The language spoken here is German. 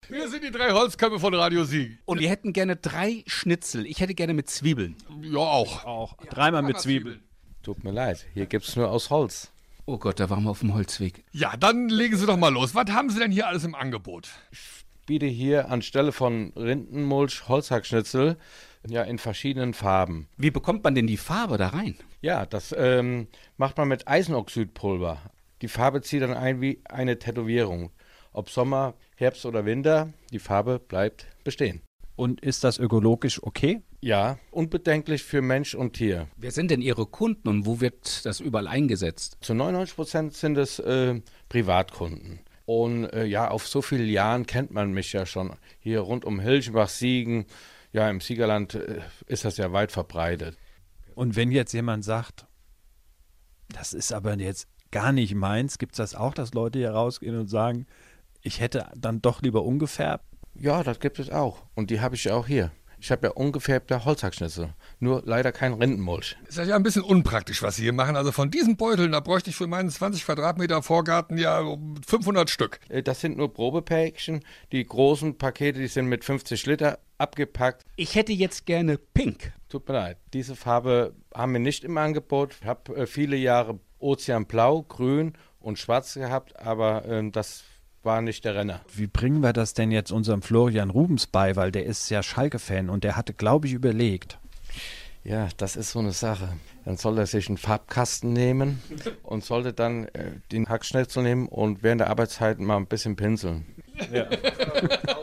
Wir sind die 3 Holzköpfe von Radio Siegen. Und wir hätten gerne 3 Schnitzel. Ich hätte gerne mit Zwiebeln. Ja, auch. Auch. Dreimal mit Zwiebeln. Tut mir leid, hier gibt's nur aus Holz. Oh Gott, da waren wir auf dem Holzweg. Ja, dann legen Sie doch mal los. Was haben Sie denn hier alles im Angebot? Biete hier anstelle von Rindenmulch Holzhackschnitzel ja in verschiedenen Farben. Wie bekommt man denn die Farbe da rein? Ja, das macht man mit Eisenoxidpulver. Die Farbe zieht dann ein wie eine Tätowierung. Ob Sommer, Herbst oder Winter, die Farbe bleibt bestehen. Und ist das ökologisch okay? Ja, unbedenklich für Mensch und Tier. Wer sind denn Ihre Kunden und wo wird das überall eingesetzt? Zu 99% sind es Privatkunden. Und ja, auf so viele Jahren kennt man mich ja schon. Hier rund um Hilchenbach, Siegen, ja, im Siegerland ist das ja weit verbreitet. Und wenn jetzt jemand sagt, das ist aber jetzt gar nicht meins, gibt es das auch, dass Leute hier rausgehen und sagen, ich hätte dann doch lieber ungefärbt? Ja, das gibt es auch. Und die habe ich ja auch hier. Ich habe ja ungefärbte Holzhackschnitzel. Nur leider kein Rindenmulch. Ist ja ein bisschen unpraktisch, was Sie hier machen. Also von diesen Beuteln, da bräuchte ich für meinen 20 Quadratmeter Vorgarten ja 500 Stück. Das sind nur Probepäckchen. Die großen Pakete, die sind mit 50 Liter abgepackt. Ich hätte jetzt gerne Pink. Tut mir leid, diese Farbe haben wir nicht im Angebot. Ich habe viele Jahre Ozeanblau, Grün und Schwarz gehabt, aber das war nicht der Renner. Wie bringen wir das denn jetzt unserem Florian Rubens bei, weil der ist ja Schalke-Fan und der hatte, glaube ich, überlegt. Ja, das ist so eine Sache. Dann soll er sich einen Farbkasten nehmen und sollte dann den Hackschnitzel nehmen und während der Arbeitszeit mal ein bisschen pinseln. Ja.